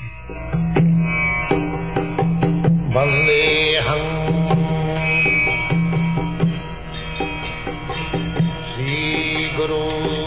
Vandeham Sri Guru.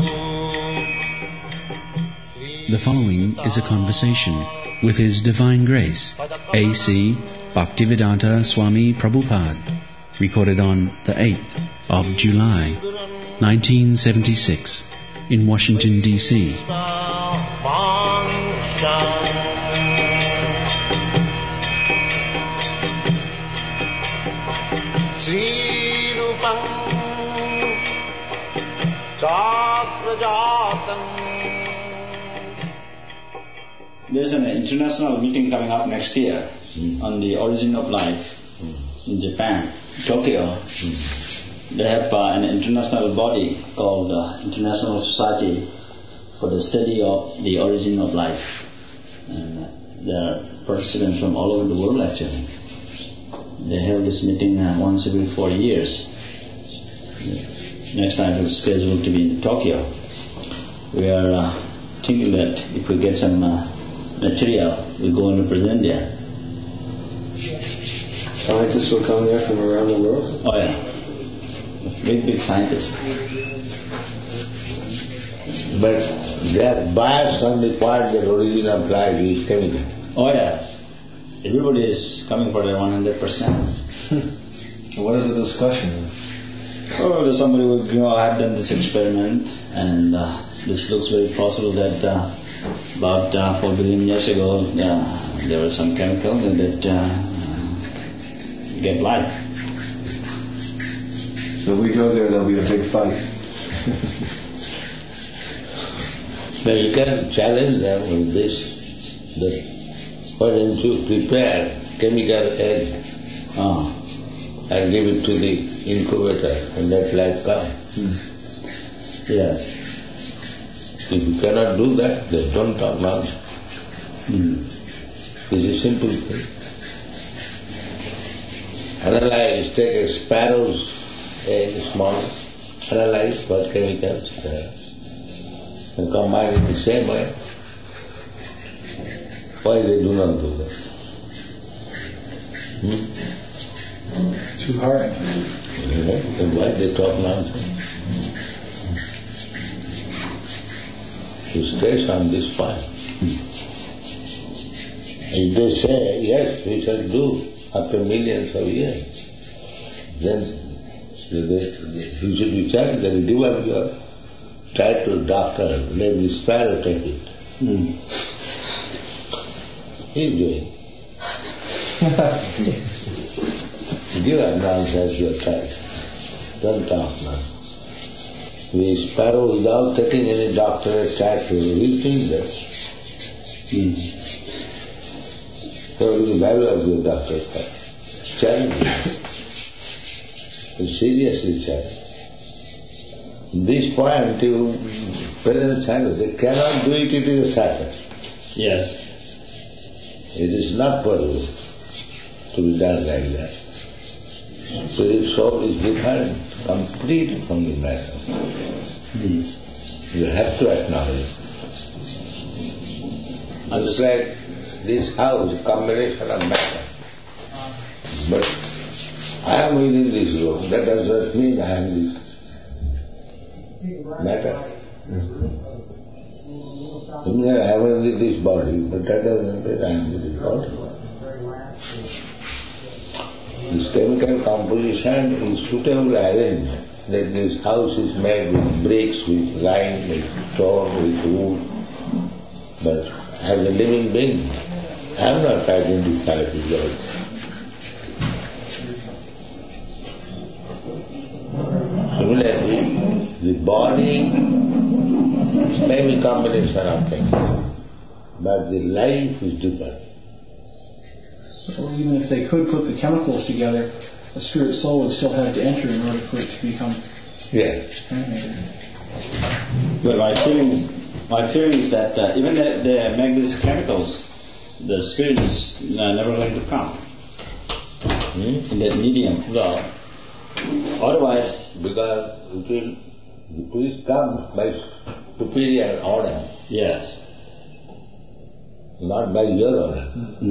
The following is a conversation with His Divine Grace, A.C. Bhaktivedanta Swami Prabhupada, recorded on the 8th of July, 1976, in Washington, D.C. There's an international meeting coming up next year on the origin of life in Japan, Tokyo. They have an international body called International Society for the Study of the Origin of Life. And there are participants from all over the world actually. They have this meeting once every 4 years. Next time it's scheduled to be in Tokyo. We are thinking that if we get some material, we'll go and represent there. Scientists will come there from around the world? Oh yeah. Big scientists. But they are biased on the part that origin of life is chemical. Oh yes. Everybody is coming for their 100%. What is the discussion? Oh, somebody will, I've done this experiment and this looks very possible that about 4 billion years ago there was some chemical that get life. So we go there, there'll be a big fight. But you can challenge them with this, that why don't you prepare chemical egg and give it to the incubator and let life come. Yes. If you cannot do that, then don't talk nonsense. It's a simple thing. Analyze, take a sparrow's egg, small, analyze what chemicals there and combine it the same way. Why they do not do that? Too hard. Then why they talk nonsense? To stress on this point. If they say, yes, we shall do after millions of years, then you should be challenged that you give up your title doctor, let the sparrow take it. He's doing. Give up nonsense your title. Don't talk nonsense. The sparrow without taking any doctorate title will think that. So what is the value of your doctorate title? Challenge it. Seriously challenge. This point, you present scientists, they cannot do it, it is a science. Yes. It is not possible to be done like that. Spirit soul is different completely from the matter. You have to acknowledge. And just like this house, a combination of matter. But I am within this room, that does not mean I am this matter. I am with this body, but that doesn't mean I am with this body. This chemical composition is suitably arranged, that this house is made with bricks, with lime, with stone, with wood. But as a living being, I am not identified with God. Similarly, the body may be a combination of things, but the life is different. So even if they could put the chemicals together, the spirit soul would still have to enter in order for it to become animated. But my feeling is that even if they make these chemicals, the spirit is never going to come in that medium. No. Otherwise, Because the priest comes by superior order. yes. not by your order.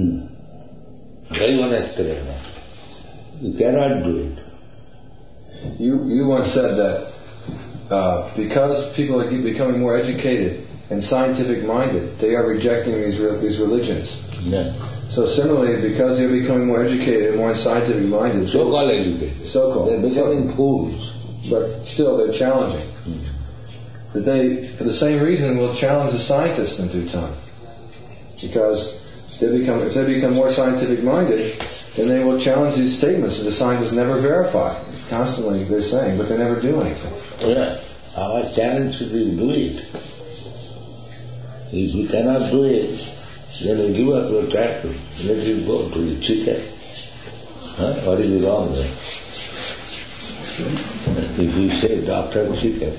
You cannot do it. You once said that because people are becoming more educated and scientific minded, they are rejecting these religions. Yeah. So similarly, because they're becoming more educated and more scientific minded, So-called educated. They're becoming fools. But still they're challenging. But they, for the same reason, will challenge the scientists in due time. Because if they become more scientific minded, then they will challenge these statements that the scientists never verify. Constantly they're saying, but they never do anything. Yeah. Our challenge should be do it. If we cannot do it, then we give up your title. Let it go to the chicken. What is wrong there? If we say Dr. Chicken,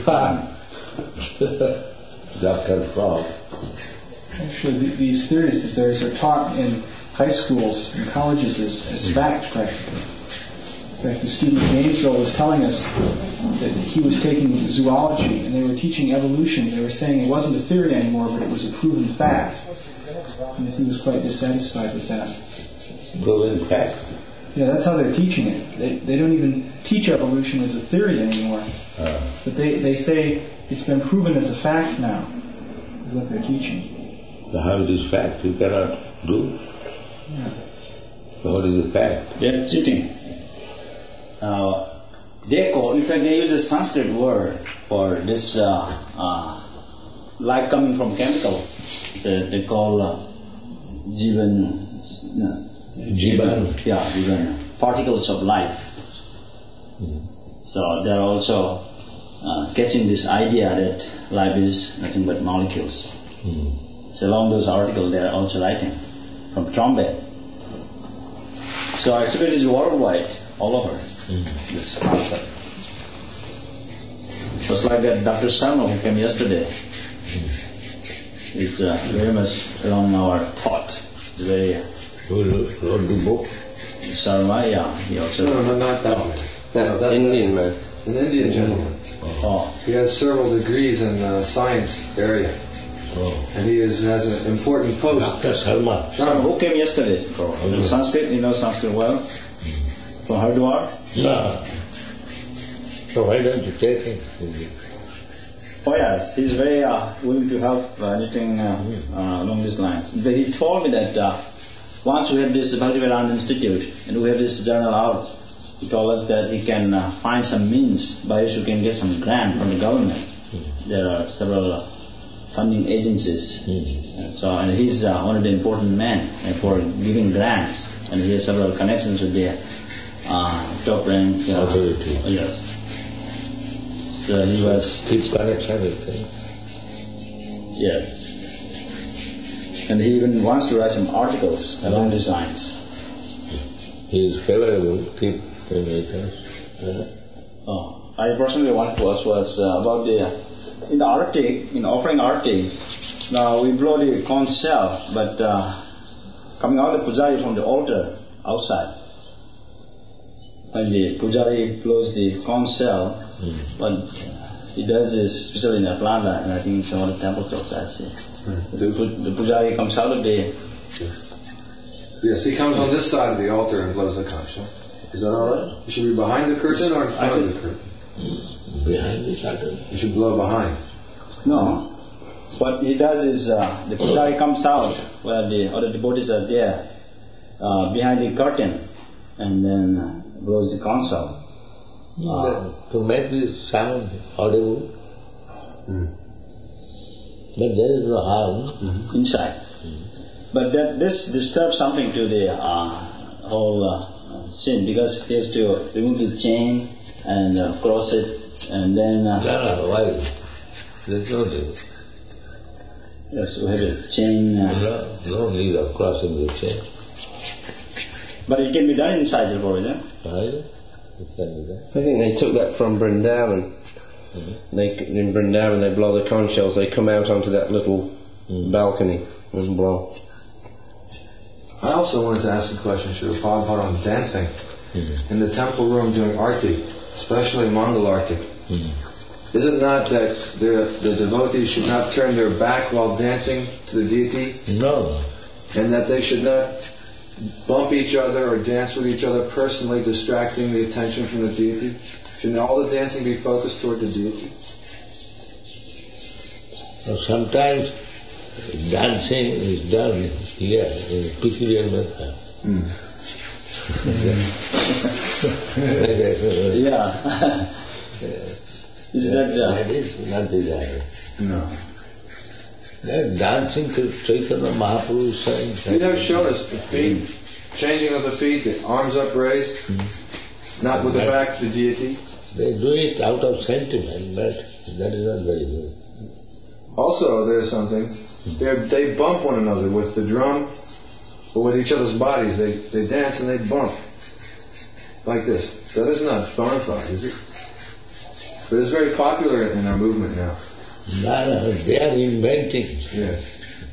Dr. Frog. Actually, these theories that there are taught in high schools and colleges as fact, practically. In fact, the student in Gainesville was telling us that he was taking zoology and they were teaching evolution. They were saying it wasn't a theory anymore, but it was a proven fact. And he was quite dissatisfied with that. Proven fact? Yeah, that's how they're teaching it. They don't even teach evolution as a theory anymore. But they say it's been proven as a fact now, is what they're teaching. So how is this fact? You cannot do? Yeah. So what is the fact? They're cheating. They call, in fact, they use a Sanskrit word for this life coming from chemicals. So they call Jivan. Jivan. Yeah, Jivan. Particles of life. So they're also catching this idea that life is nothing but molecules. So along those articles they are also writing from Trombay. So actually it is worldwide, all over, this concept. Just like that Dr. Sharma who came yesterday. It's very much along our thought. It's very... Who wrote the book? Sharma, yeah. He also... No, not that man. No, that Indian man. An Indian gentleman. Oh. He has several degrees in the science area. And he has an important post. Dr. Sharma. Sharma, who came yesterday? From Sanskrit, you know Sanskrit well? From Hardwar? Yeah. So why don't you take him? Oh yes, he's very willing to help anything along these lines. But he told me that once we have this Bhaktivedanta Institute and we have this journal out, he told us that he can find some means by which we can get some grant from the government. There are several funding agencies. And he's one of the important men for giving grants, and he has several connections with the top rank authority. Yes. So he was... Keeps connection with him. Yeah. And he even wants to write some articles along these lines. He is favorable. Keep him with us. I personally wanted to ask was about in the Arctic, in offering Arctic, now we blow the conch shell, but coming out the pujari from the altar outside, when the pujari blows the conch shell, what he does is, especially in Atlanta, and I think in some other temples also, I see. The pujari comes out of the... Yes, he comes on this side of the altar and blows the conch shell. Is that all right? You should be behind the curtain or in front of the curtain? Behind the curtain. You should blow behind. No. What he does is the pujari comes out where the other devotees are there behind the curtain and then blows the conch shell. To make this sound audible. But there is no harm. Inside. But this disturbs something to the whole sin, because he has to remove the chain and cross it and then... why? There's no need. Yes, we have a chain... no need of crossing the chain. But it can be done inside the body, then? Right? It can be done. I think they took that from Vrindavan. In Vrindavan they blow the conch shells, they come out onto that little balcony and blow. I also wanted to ask a question, Srila Prabhupada, on dancing. In the temple room doing arti, especially Mangal arti. Is it not that the devotees should not turn their back while dancing to the deity? No. And that they should not bump each other or dance with each other personally, distracting the attention from the deity? Shouldn't all the dancing be focused toward the deity? Sometimes dancing is done here in peculiar method. Yeah. Is that That is not desired. No. That dancing to Chaitanya Mahaprabhu saying. You have shown us the feet, changing of the feet, the arms upraised, not with the back to the deity. They do it out of sentiment, but that is not very good. Also, there's something. They bump one another with the drum or with each other's bodies. They dance and they bump like this. That is not bona fide, is it? But it's very popular in our movement now. No, they are inventing. Yes.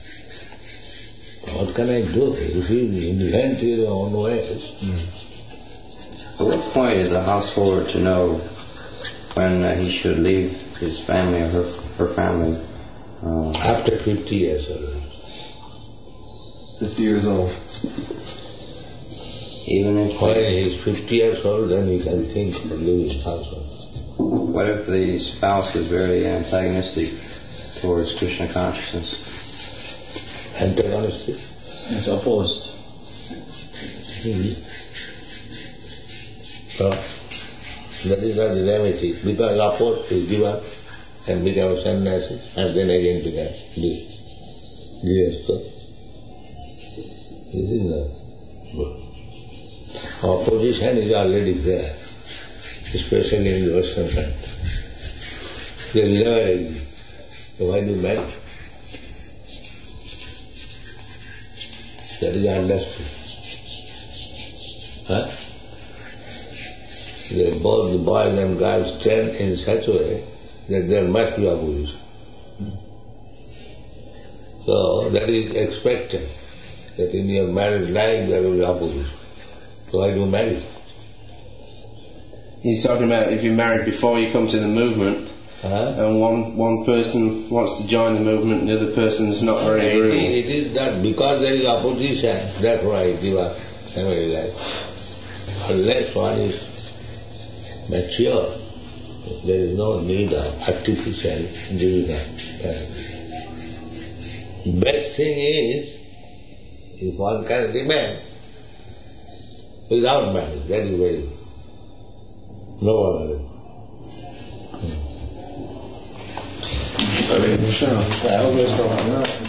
What can I do? If you invent your own ways. At what point is a householder to know when he should leave his family or her family? After 50 years already. 50 years old. Even if When he is 50 years old, then he can think of leaving household. what if the spouse is very antagonistic towards Krishna consciousness? Antagonistic? It's opposed. So, that is not the remedy. Because opposed to give up and become a sannyasi, and then again become grihastha. This is not good. Opposition is already there, especially in the Western country. They will never agree. So why do you marry? That is understood. Huh? Both the boys and girls stand in such a way that there must be opposition. So that is expected, that in your marriage life there will be opposition. So why do you marry? He's talking about if you're married before you come to the movement, and one person wants to join the movement and the other person is not very agreeable. It is that because there is opposition, that's why you give up family life. Unless one is mature, there is no need of artificial giving up. Best thing is, if one can remain without marriage, that is very good. No one. Sure.